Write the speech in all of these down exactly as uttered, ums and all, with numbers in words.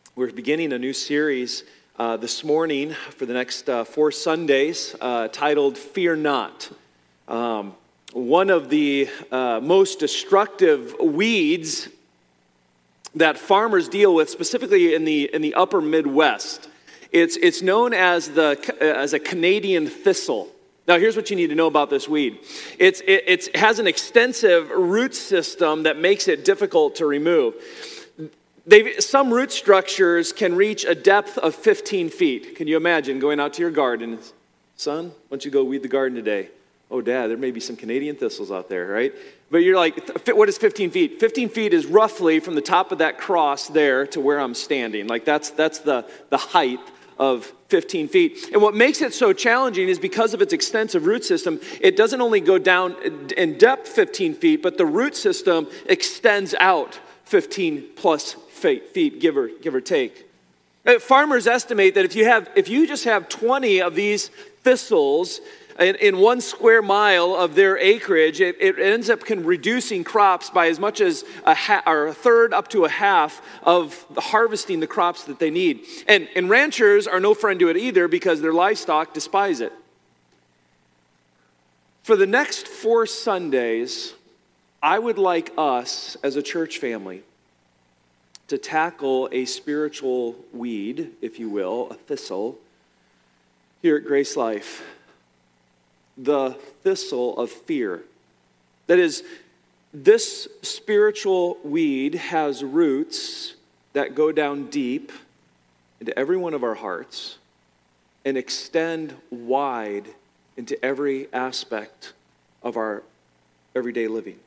We're beginning a new series uh, this morning for the next uh, four Sundays uh, titled Fear Not. Um, one of the uh, most destructive weeds that farmers deal with, specifically in the in the upper Midwest, it's it's known as the as a Canadian thistle. Now, here's what you need to know about this weed. It's, it it's, it has an extensive root system that makes it difficult to remove. They've, some root structures can reach a depth of fifteen feet. Can you imagine going out to your garden? Son, why don't you go weed the garden today? Oh, Dad, there may be some Canadian thistles out there, right? But you're like, what is fifteen feet? fifteen feet is roughly from the top of that cross there to where I'm standing. Like that's that's the, the height of fifteen feet. And what makes it so challenging is because of its extensive root system, it doesn't only go down in depth fifteen feet, but the root system extends out fifteen plus feet, give or, give or take. Farmers estimate that if you have, if you just have twenty of these thistles in, in one square mile of their acreage, it, it ends up can reducing crops by as much as a, ha- or a third up to a half of harvesting the crops that they need. And, and ranchers are no friend to it either because their livestock despise it. For the next four Sundays, I would like us as a church family to tackle a spiritual weed, if you will, a thistle, here at Grace Life. The thistle of fear. That is, this spiritual weed has roots that go down deep into every one of our hearts and extend wide into every aspect of our everyday living.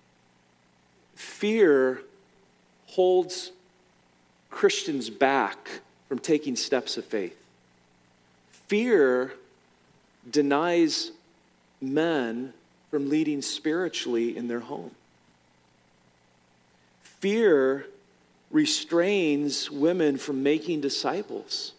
Fear holds Christians back from taking steps of faith. Fear denies men from leading spiritually in their home. Fear restrains women from making disciples.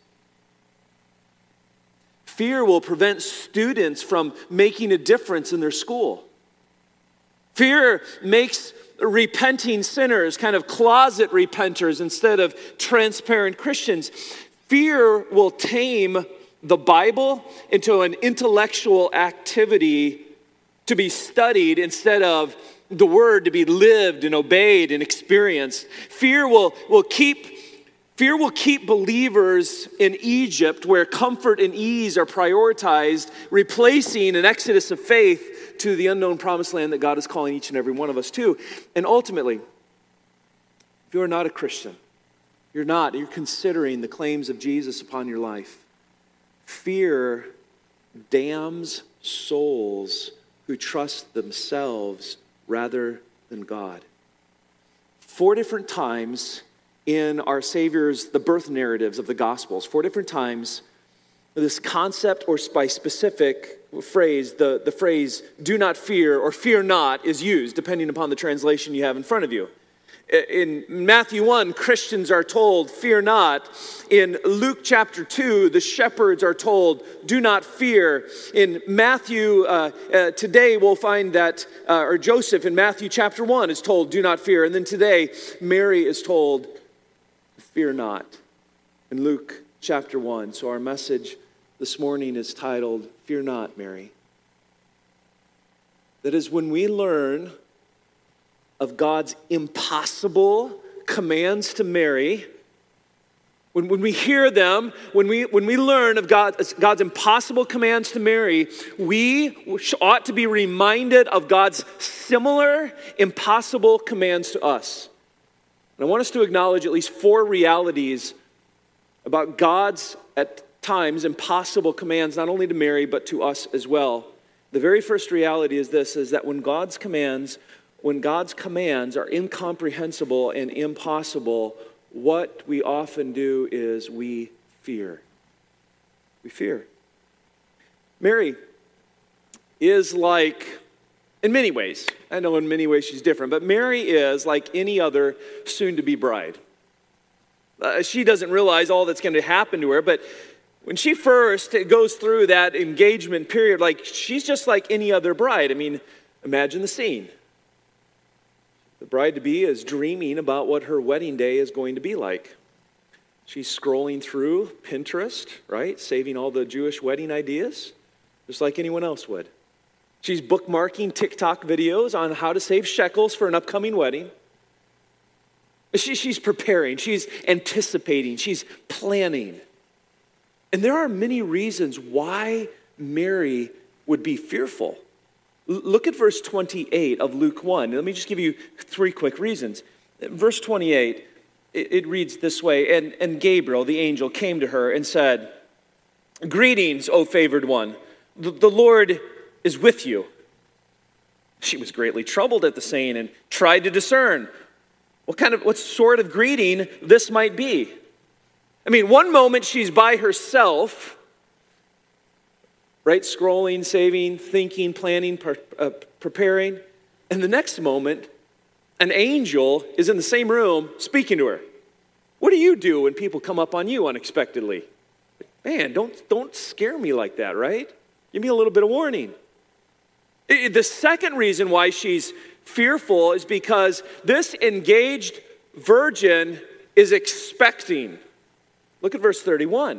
Fear will prevent students from making a difference in their school. Fear makes repenting sinners kind of closet repenters instead of transparent Christians. Fear will tame the Bible into an intellectual activity to be studied instead of the Word to be lived and obeyed and experienced. Fear will, will keep fear will keep believers in Egypt where comfort and ease are prioritized, replacing an exodus of faith to the unknown promised land that God is calling each and every one of us to. And ultimately, if you are not a Christian, you're not, you're considering the claims of Jesus upon your life, fear damns souls who trust themselves rather than God. Four different times in our Savior's, the birth narratives of the Gospels, four different times, this concept or by specific phrase, the, the phrase, do not fear or fear not is used, depending upon the translation you have in front of you. In Matthew one, Christians are told, fear not. In Luke chapter two, the shepherds are told, do not fear. In Matthew, uh, uh, today we'll find that, uh, or Joseph in Matthew chapter one is told, do not fear. And then today, Mary is told, fear not. In Luke chapter one. So our message this morning is titled, Fear Not, Mary. That is, when we learn of God's impossible commands to Mary, when, when we hear them, when we, when we learn of God, God's impossible commands to Mary, we ought to be reminded of God's similar impossible commands to us. And I want us to acknowledge at least four realities about God's, at times, impossible commands, not only to Mary, but to us as well. The very first reality is this, is that when God's commands When God's commands are incomprehensible and impossible, what we often do is we fear. We fear. Mary is like, in many ways, I know in many ways she's different, but Mary is like any other soon-to-be bride. Uh, she doesn't realize all that's going to happen to her, but when she first goes through that engagement period, like she's just like any other bride. I mean, imagine the scene. The bride-to-be is dreaming about what her wedding day is going to be like. She's scrolling through Pinterest, right? Saving all the Jewish wedding ideas, just like anyone else would. She's bookmarking TikTok videos on how to save shekels for an upcoming wedding. She, she's preparing, she's anticipating, she's planning. And there are many reasons why Mary would be fearful. L- look at verse twenty-eight of Luke one. Let me just give you three quick reasons. Verse twenty-eight, it, it reads this way, and, and Gabriel, the angel, came to her and said, "Greetings, O favored one, the, the Lord is with you." She was greatly troubled at the saying and tried to discern what kind of, what sort of greeting this might be. I mean, one moment she's by herself, right? Scrolling, saving, thinking, planning, pre- uh, preparing. And the next moment, an angel is in the same room speaking to her. What do you do when people come up on you unexpectedly? Man, don't, don't scare me like that, right? Give me a little bit of warning. The second reason why she's fearful is because this engaged virgin is expecting. Look at verse thirty-one.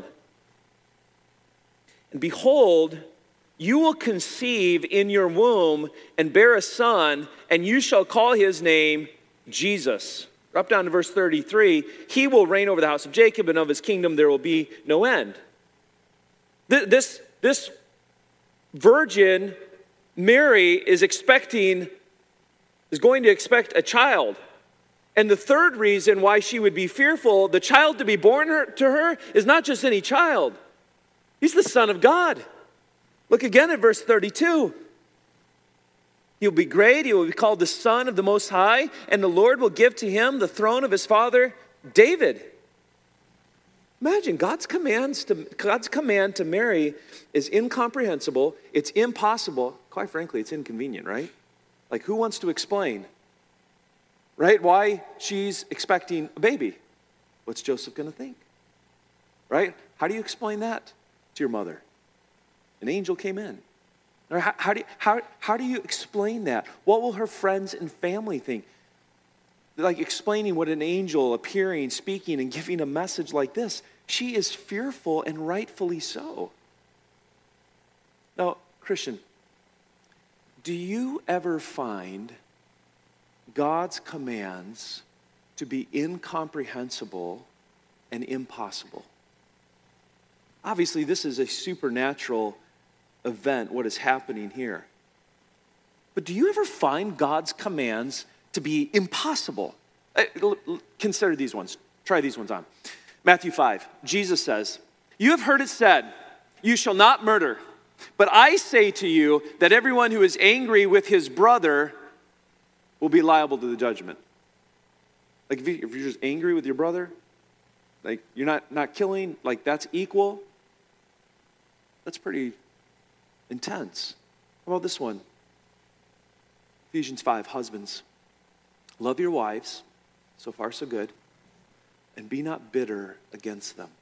"And behold, you will conceive in your womb and bear a son, and you shall call his name Jesus." Drop down to verse thirty-three. "He will reign over the house of Jacob, and of his kingdom there will be no end." This, this virgin, Mary, is expecting, is going to expect a child. And the third reason why she would be fearful, the child to be born her, to her, is not just any child. He's the Son of God. Look again at verse thirty-two. "He will be great, he will be called the Son of the Most High, and the Lord will give to him the throne of his father, David." Imagine, God's commands to God's command to Mary is incomprehensible, it's impossible, quite frankly, it's inconvenient, right? Like, who wants to explain, right, why she's expecting a baby? What's Joseph going to think, right? How do you explain that to your mother? An angel came in. Or how, how, do you, how, how do you explain that? What will her friends and family think? Like explaining what an angel appearing, speaking, and giving a message like this. She is fearful, and rightfully so. Now, Christian, do you ever find God's commands to be incomprehensible and impossible? Obviously, this is a supernatural event, what is happening here. But do you ever find God's commands to be impossible? Consider these ones. Try these ones on. Matthew five, Jesus says, "You have heard it said, 'You shall not murder.' But I say to you that everyone who is angry with his brother will be liable to the judgment." Like if, you, if you're just angry with your brother, like you're not, not killing, like that's equal. That's pretty intense. How about this one? Ephesians five, husbands, love your wives, so far so good, and be not bitter against them.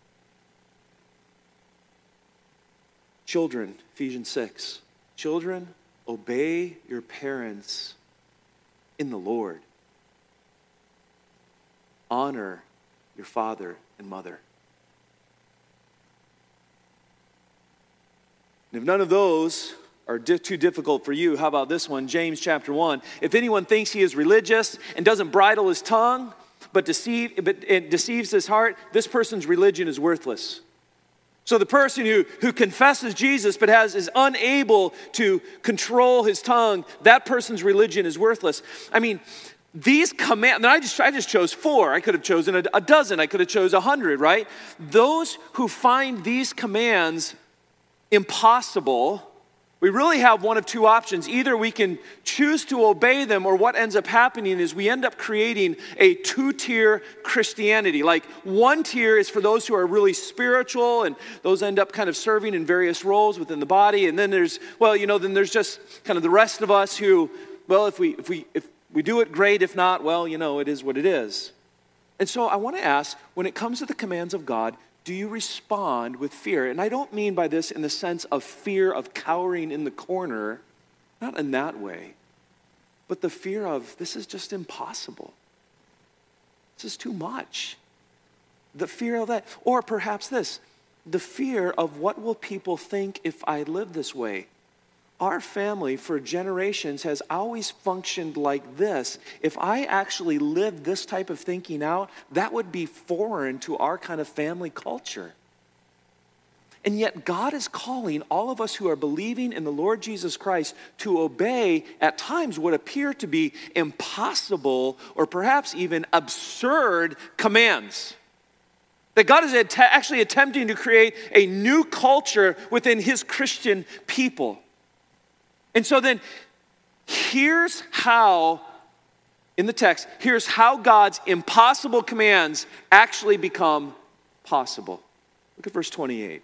Children, Ephesians six, children, obey your parents in the Lord. Honor your father and mother. And if none of those are di- too difficult for you, how about this one? James chapter one. "If anyone thinks he is religious and doesn't bridle his tongue, but, deceive, but it deceives his heart, this person's religion is worthless." So the person who, who confesses Jesus but has is unable to control his tongue, that person's religion is worthless. I mean, these commands, I just, I just chose four. I could have chosen a, a dozen. I could have chosen a hundred, right? Those who find these commands impossible, we really have one of two options. Either we can choose to obey them, or what ends up happening is we end up creating a two-tier Christianity. Like one tier is for those who are really spiritual, and those end up kind of serving in various roles within the body. And then there's, well, you know, then there's just kind of the rest of us who, well, if we if we if we do it, great. If not, well, you know, it is what it is. And so I want to ask, when it comes to the commands of God, do you respond with fear? And I don't mean by this in the sense of fear of cowering in the corner, not in that way, but the fear of this is just impossible. This is too much. the fear of that. Or perhaps this, the fear of what will people think if I live this way? Our family for generations has always functioned like this. If I actually lived this type of thinking out, that would be foreign to our kind of family culture. And yet God is calling all of us who are believing in the Lord Jesus Christ to obey at times what appear to be impossible or perhaps even absurd commands. That God is att- actually attempting to create a new culture within his Christian people. And so then, here's how, in the text, here's how God's impossible commands actually become possible. Look at verse twenty-eight.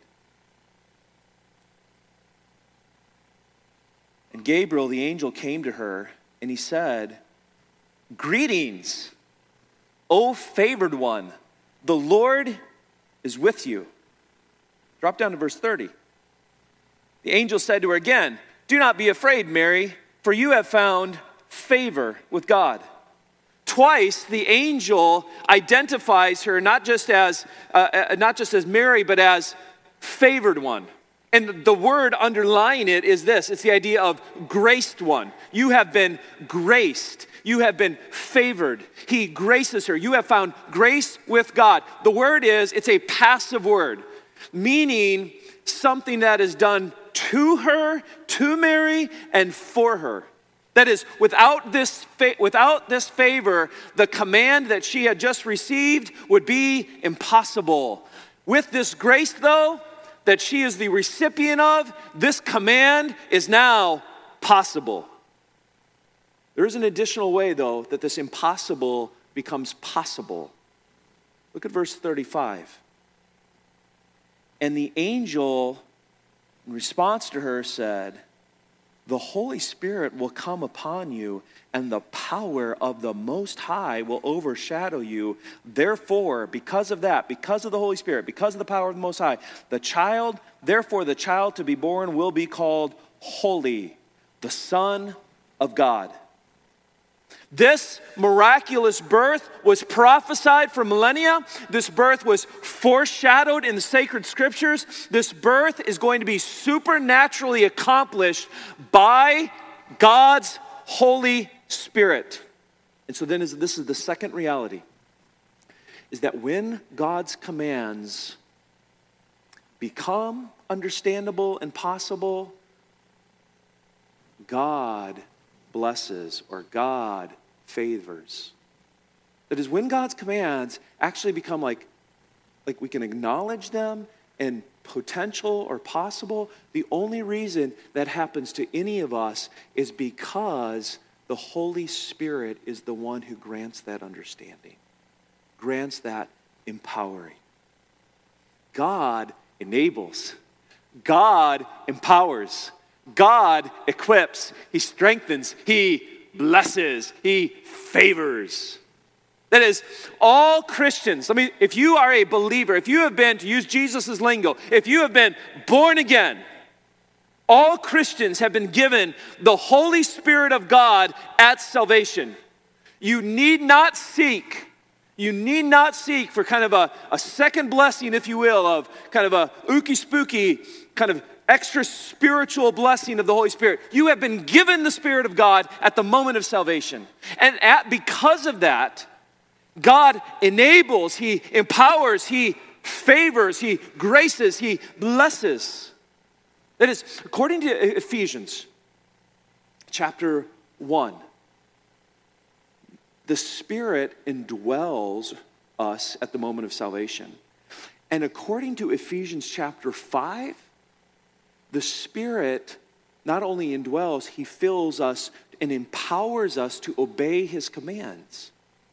And Gabriel, the angel, came to her, and he said, "Greetings, O favored one, the Lord is with you." Drop down to verse thirty. The angel said to her again, "Do not be afraid, Mary, for you have found favor with God." Twice, the angel identifies her not just as uh, not just as Mary, but as favored one. And the word underlying it is this. It's the idea of graced one. You have been graced. You have been favored. He graces her. You have found grace with God. The word is, it's a passive word, meaning something that is done to her, to Mary, and for her. That is, without this, fa- without this favor, the command that she had just received would be impossible. With this grace, though, that she is the recipient of, this command is now possible. There is an additional way, though, that this impossible becomes possible. Look at verse thirty-five. And the angel, in response to her, said, "The Holy Spirit will come upon you, and the power of the Most High will overshadow you. Therefore, because of that, because of the Holy Spirit, because of the power of the Most High, the child, therefore the child to be born will be called Holy, the Son of God." This miraculous birth was prophesied for millennia. This birth was foreshadowed in the sacred scriptures. This birth is going to be supernaturally accomplished by God's Holy Spirit. And so then is, this is the second reality, is that when God's commands become understandable and possible, God blesses or God favors. That is, when God's commands actually become like, like we can acknowledge them and potential or possible, the only reason that happens to any of us is because the Holy Spirit is the one who grants that understanding, grants that empowering. God enables. God empowers. God equips. He strengthens. He blesses. He favors. That is, all Christians, I mean, if you are a believer, if you have been, to use Jesus' lingo, if you have been born again, all Christians have been given the Holy Spirit of God at salvation. You need not seek, you need not seek for kind of a, a second blessing, if you will, of kind of a ooky spooky, kind of extra spiritual blessing of the Holy Spirit. You have been given the Spirit of God at the moment of salvation. And at, because of that, God enables, He empowers, He favors, He graces, He blesses. That is, according to Ephesians chapter one, the Spirit indwells us at the moment of salvation. And according to Ephesians chapter five, the Spirit not only indwells, He fills us and empowers us to obey His commands.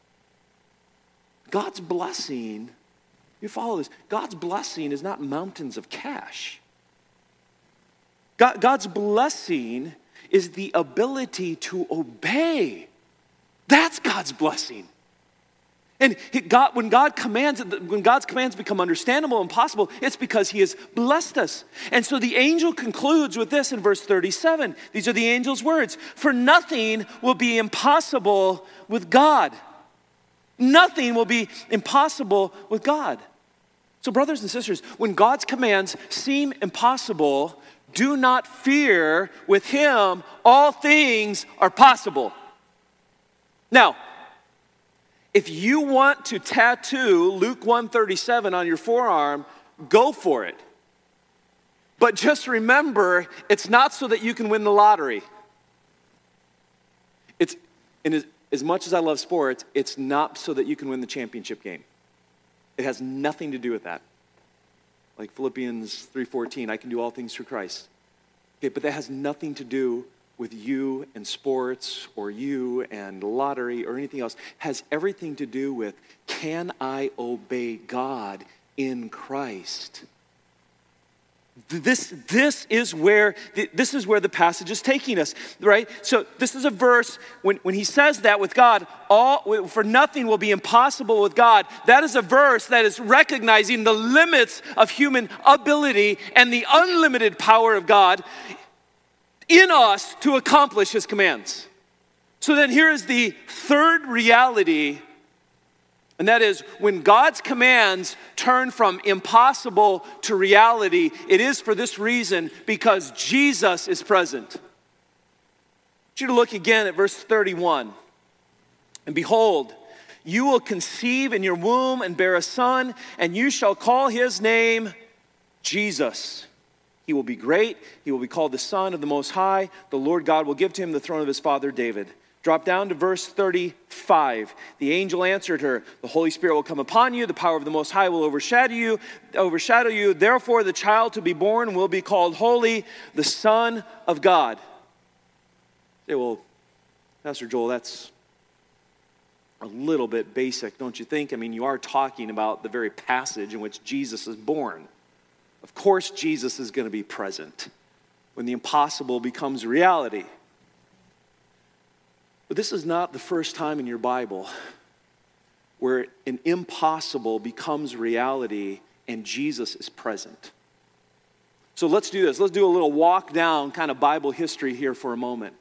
God's blessing, you follow this, God's blessing is not mountains of cash. God, God's blessing is the ability to obey. That's God's blessing. And he, God, when God commands, when God's commands become understandable and possible, it's because He has blessed us. And so the angel concludes with this in verse thirty-seven. These are the angel's words. For nothing will be impossible with God. Nothing will be impossible with God. So brothers and sisters, when God's commands seem impossible, do not fear. With him, all things are possible. Now, if you want to tattoo Luke one thirty-seven on your forearm, go for it. But just remember, it's not so that you can win the lottery. It's, and as, as much as I love sports, it's not so that you can win the championship game. It has nothing to do with that. Like Philippians three fourteen, I can do all things through Christ. Okay, but that has nothing to do with you and sports or you and lottery or anything else. It has everything to do with, can I obey God in Christ? This, this is where this is where the passage is taking us, right? So this is a verse, when, when he says that with God, all for nothing will be impossible with God. That is a verse that is recognizing the limits of human ability and the unlimited power of God in us to accomplish his commands. So then here is the third reality, and that is when God's commands turn from impossible to reality, it is for this reason, because Jesus is present. I want you to look again at verse thirty-one. And behold, you will conceive in your womb and bear a son, and you shall call his name Jesus. He will be great. He will be called the Son of the Most High. The Lord God will give to him the throne of his father David. Drop down to verse thirty-five. The angel answered her, the Holy Spirit will come upon you. The power of the Most High will overshadow you. Overshadow you. Therefore, the child to be born will be called Holy, the Son of God. Say, well, Pastor Joel, that's a little bit basic, don't you think? I mean, you are talking about the very passage in which Jesus is born. Of course, Jesus is going to be present when the impossible becomes reality. But this is not the first time in your Bible where an impossible becomes reality and Jesus is present. So let's do this. Let's do a little walk down kind of Bible history here for a moment.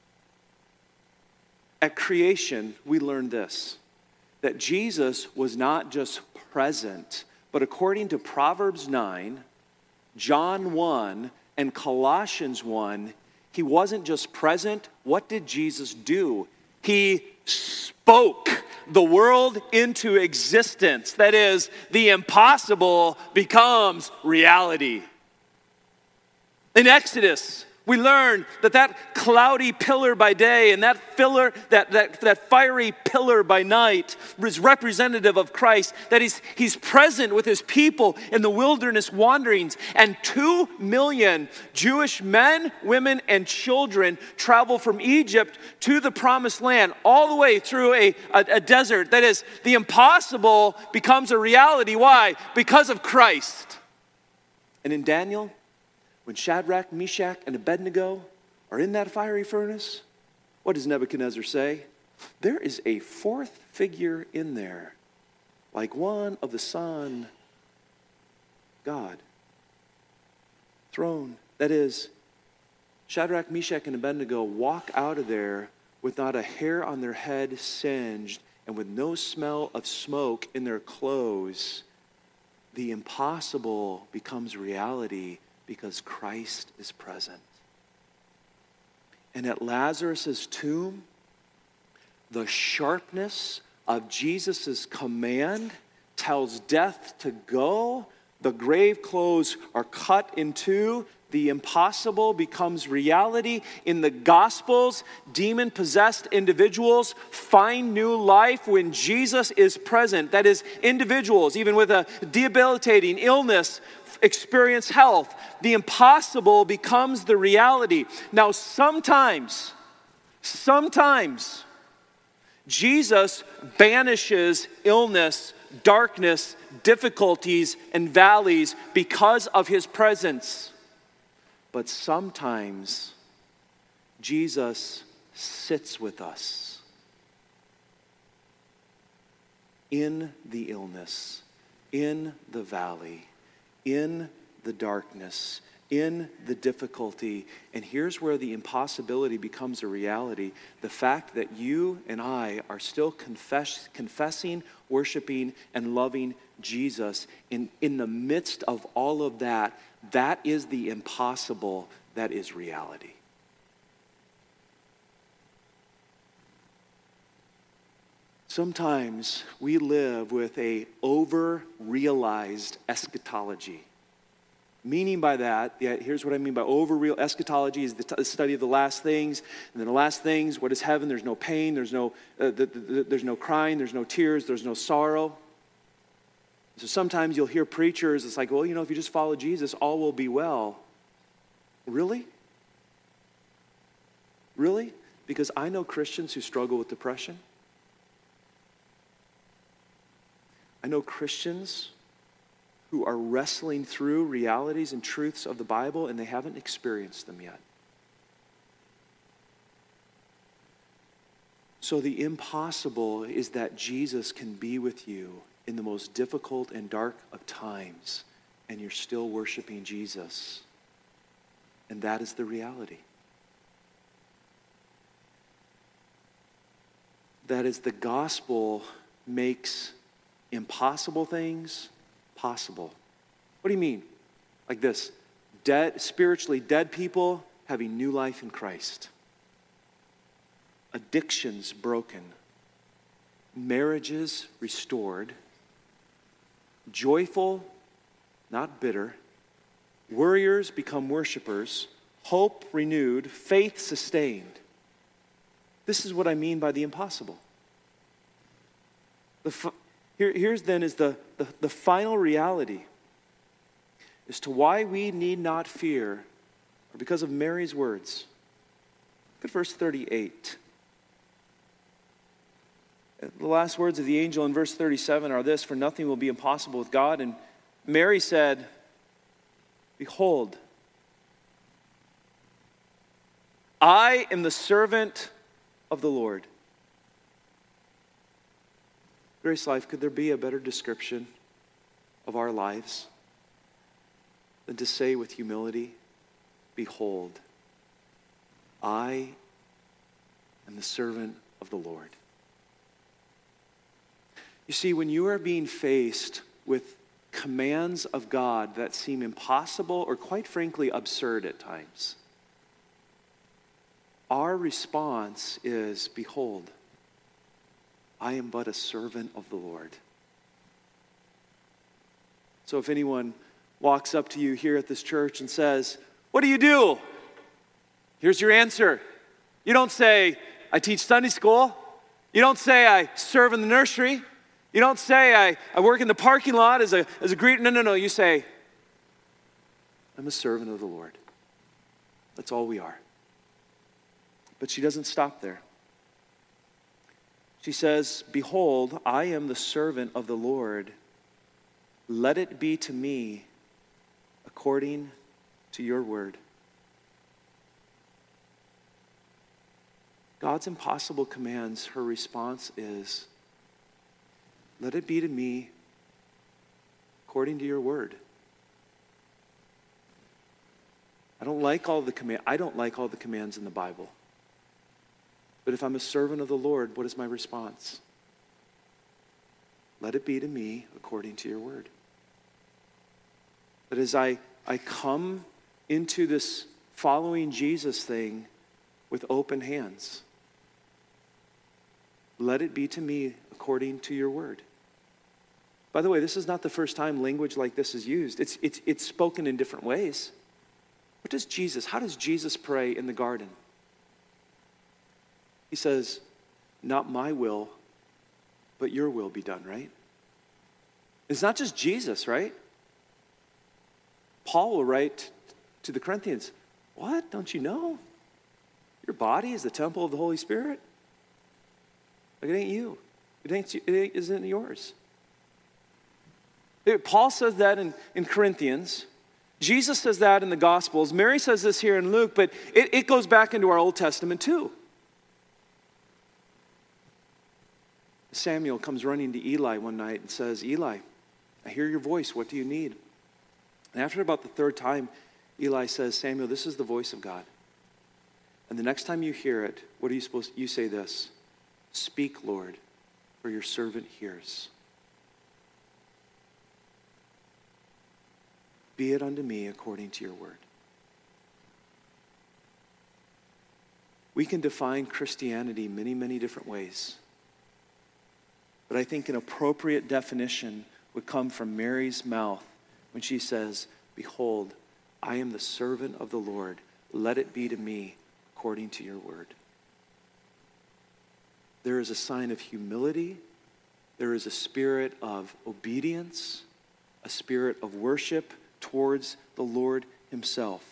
At creation, we learned this, that Jesus was not just present, but according to Proverbs nine, John one, and Colossians one, he wasn't just present. What did Jesus do? He spoke the world into existence. That is, the impossible becomes reality. In Exodus, we learn that that cloudy pillar by day and that pillar, that, that, that fiery pillar by night is representative of Christ, that he's, he's present with his people in the wilderness wanderings. And two million Jewish men, women, and children travel from Egypt to the promised land, all the way through a, a, a desert. That is, the impossible becomes a reality. Why? Because of Christ. And in Daniel, when Shadrach, Meshach, and Abednego are in that fiery furnace, what does Nebuchadnezzar say? There is a fourth figure in there, like one of the Son, God. Throne. That is, Shadrach, Meshach, and Abednego walk out of there with not a hair on their head singed and with no smell of smoke in their clothes. The impossible becomes reality because Christ is present. And at Lazarus' tomb, the sharpness of Jesus' command tells death to go. The grave clothes are cut in two. The impossible becomes reality. In the Gospels, demon-possessed individuals find new life when Jesus is present. That is, individuals, even with a debilitating illness, experience health. The impossible becomes the reality. Now, sometimes, sometimes, Jesus banishes illness, darkness, difficulties, and valleys because of his presence. But sometimes, Jesus sits with us in the illness, in the valley, in the darkness, in the difficulty. And here's where the impossibility becomes a reality. The fact that you and I are still confess, confessing, worshiping, and loving Jesus in, in the midst of all of that, that is the impossible that is reality. Sometimes we live with a over-realized eschatology. Meaning by that, yeah, here's what I mean by over-real eschatology is the, t- the study of the last things, and then the last things, what is heaven? There's no pain, there's no, uh, the, the, there's no crying, there's no tears, there's no sorrow. So sometimes you'll hear preachers, it's like, well, you know, if you just follow Jesus, all will be well. Really? Really? Because I know Christians who struggle with depression. I know Christians who are wrestling through realities and truths of the Bible and they haven't experienced them yet. So the impossible is that Jesus can be with you in the most difficult and dark of times, and you're still worshiping Jesus. And that is the reality. That is, the gospel makes impossible things possible. What do you mean? Like this, dead, spiritually dead people having new life in Christ. Addictions broken. Marriages restored. Joyful, not bitter. Worriers become worshipers. Hope renewed. Faith sustained. This is what I mean by the impossible. The f- here, here's then is the, the, the final reality as to why we need not fear, or because of Mary's words. Look at verse thirty-eight. The last words of the angel in verse thirty-seven are this: for nothing will be impossible with God. And Mary said, behold, I am the servant of the Lord. Grace Life, could there be a better description of our lives than to say with humility, behold, I am the servant of the Lord. You see, when you are being faced with commands of God that seem impossible or quite frankly absurd at times, our response is, behold, I am but a servant of the Lord. So if anyone walks up to you here at this church and says, what do you do? Here's your answer. You don't say, I teach Sunday school. You don't say, I serve in the nursery. You don't say, I, I work in the parking lot as a, as a greeter. No, no, no. You say, I'm a servant of the Lord. That's all we are. But she doesn't stop there. She says, behold, I am the servant of the Lord. Let it be to me according to your word. God's impossible commands, her response is, let it be to me according to your word. I don't like all the command. I don't like all the commands in the Bible. But if I'm a servant of the Lord, what is my response? Let it be to me according to your word. That as I, I come into this following Jesus thing with open hands, let it be to me according to your word. By the way, this is not the first time language like this is used. It's, it's, it's spoken in different ways. What does Jesus, how does Jesus pray in the garden? He says, not my will, but your will be done, right? It's not just Jesus, right? Paul will write to the Corinthians, what? Don't you know? Your body is the temple of the Holy Spirit. Like it ain't you. It ain't, it isn't yours. Paul says that in, in Corinthians. Jesus says that in the Gospels. Mary says this here in Luke, but it, it goes back into our Old Testament too. Samuel comes running to Eli one night and says, Eli, I hear your voice. What do you need? And after about the third time, Eli says, Samuel, this is the voice of God. And the next time you hear it, what are you supposed to, you say this, speak, Lord, for your servant hears. Be it unto me according to your word. We can define Christianity many, many different ways. But I think an appropriate definition would come from Mary's mouth when she says, behold, I am the servant of the Lord. Let it be to me according to your word. There is a sign of humility. There is a spirit of obedience, a spirit of worship towards the Lord himself.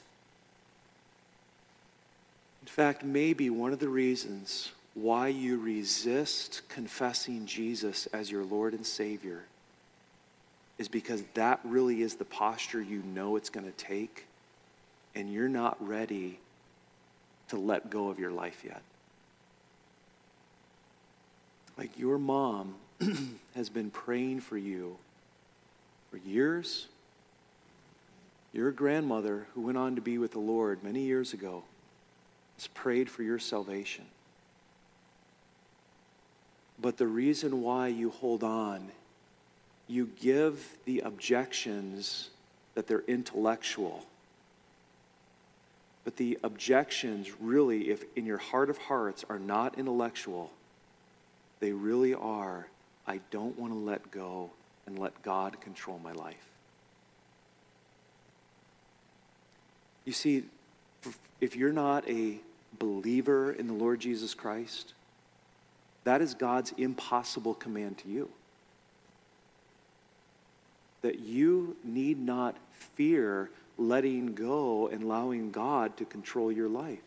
In fact, maybe one of the reasons why you resist confessing Jesus as your Lord and Savior is because that really is the posture you know it's going to take, and you're not ready to let go of your life yet. Like your mom has been praying for you for years. Your grandmother, who went on to be with the Lord many years ago, has prayed for your salvation. But the reason why you hold on, you give the objections that they're intellectual. But the objections really, if in your heart of hearts, are not intellectual, they really are, I don't want to let go and let God control my life. You see, if you're not a believer in the Lord Jesus Christ, that is God's impossible command to you. That you need not fear letting go and allowing God to control your life.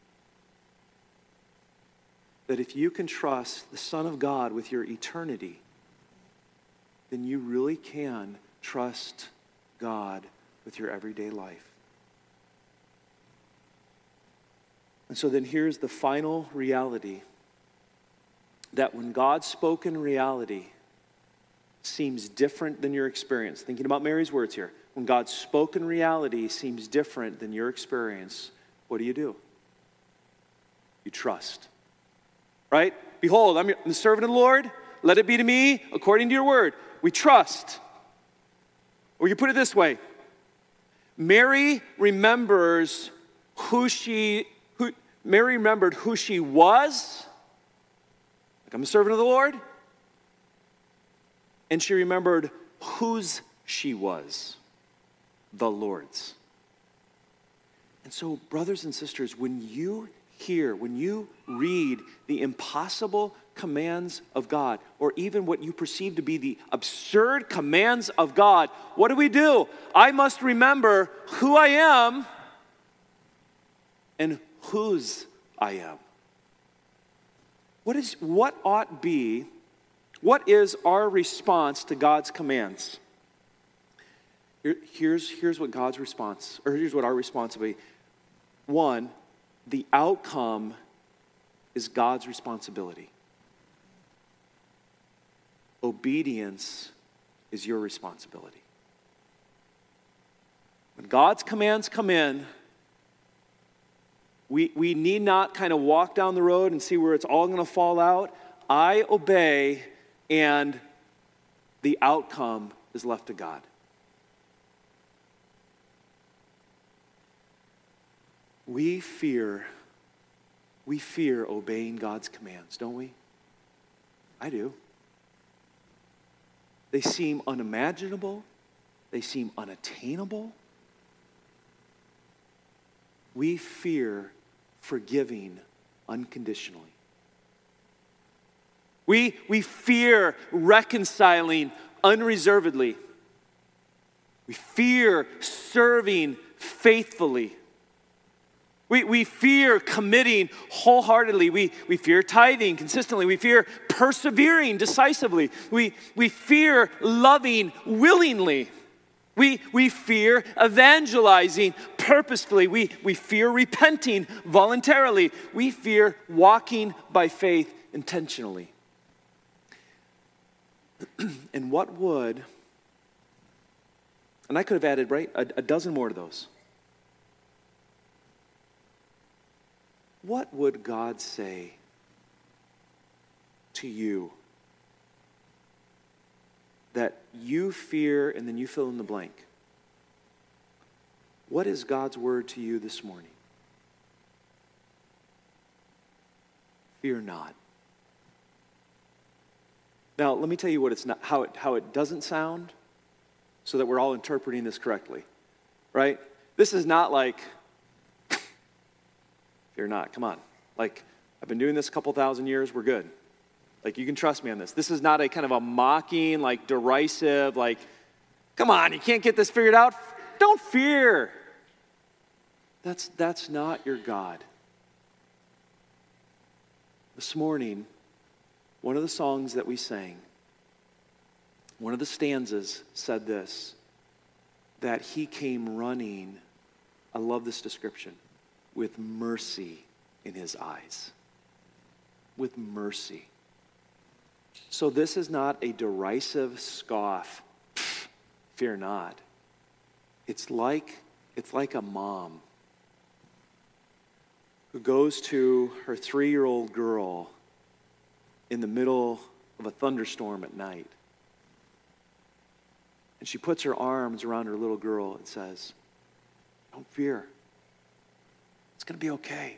That if you can trust the Son of God with your eternity, then you really can trust God with your everyday life. And so then here's the final reality, that when God's spoken reality seems different than your experience, thinking about Mary's words here, when God's spoken reality seems different than your experience, what do you do? You trust. Right? Behold, I'm the servant of the Lord. Let it be to me according to your word. We trust. Or you put it this way. Mary remembers who she, who, Mary remembered who she was. Like, I'm a servant of the Lord. And she remembered whose she was. The Lord's. And so, brothers and sisters, when you hear, when you read the impossible commands of God, or even what you perceive to be the absurd commands of God, what do we do? I must remember who I am and whose I am. What is, what ought be, what is our response to God's commands? Here, here's, here's what God's response, or here's what our response will be. One, the outcome is God's responsibility. Obedience is your responsibility. When God's commands come in, we, we need not kind of walk down the road and see where it's all going to fall out. I obey, and the outcome is left to God. We fear, we fear obeying God's commands, don't we? I do. They seem unimaginable. They seem unattainable. We fear forgiving unconditionally. We, we fear reconciling unreservedly. We fear serving faithfully. We, we fear committing wholeheartedly. We, we fear tithing consistently. We fear persevering decisively. We, we fear loving willingly. We, we fear evangelizing purposefully. We, we fear repenting voluntarily. We fear walking by faith intentionally. And what would, and I could have added, right, a, a dozen more to those. what would God say to you that you fear, and then you fill in the blank? What is God's word to you this morning? Fear not. Now, let me tell you what it's not, how it, how it doesn't sound, so that we're all interpreting this correctly, right? This is not like, fear not, come on. Like, I've been doing this a couple thousand years, we're good. Like, you can trust me on this. This is not a kind of a mocking, like derisive, like, come on, you can't get this figured out. Don't fear. That's, that's not your God. This morning, one of the songs that we sang, one of the stanzas said this, that he came running, I love this description, with mercy in his eyes. With mercy. So this is not a derisive scoff, fear not. It's like, it's like a mom who goes to her three-year-old girl in the middle of a thunderstorm at night. And she puts her arms around her little girl and says, don't fear. It's going to be okay.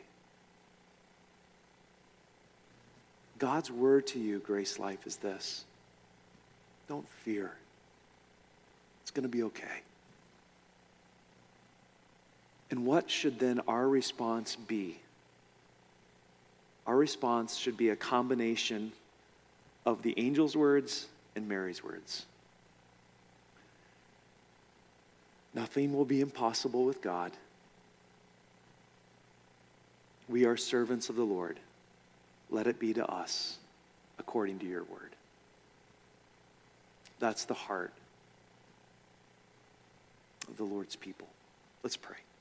God's word to you, Grace Life, is this. Don't fear. It's going to be okay. And what should then our response be? Our response should be a combination of the angel's words and Mary's words. Nothing will be impossible with God. We are servants of the Lord. Let it be to us according to your word. That's the heart of the Lord's people. Let's pray.